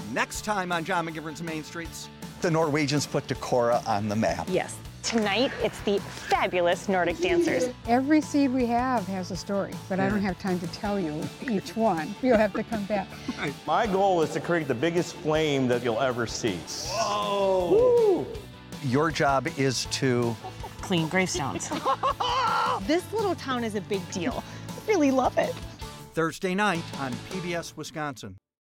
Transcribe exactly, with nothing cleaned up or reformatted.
Next time on John McGivern's Main Streets. The Norwegians put Decorah on the map. Yes. Tonight, it's the fabulous Nordic dancers. Every seed we have has a story, but I don't have time to tell you each one. You'll have to come back. My goal is to create the biggest flame that you'll ever see. Whoa! Woo! Your job is to Clean gravestones. This little town is a big deal. I really love it. Thursday night on P B S Wisconsin.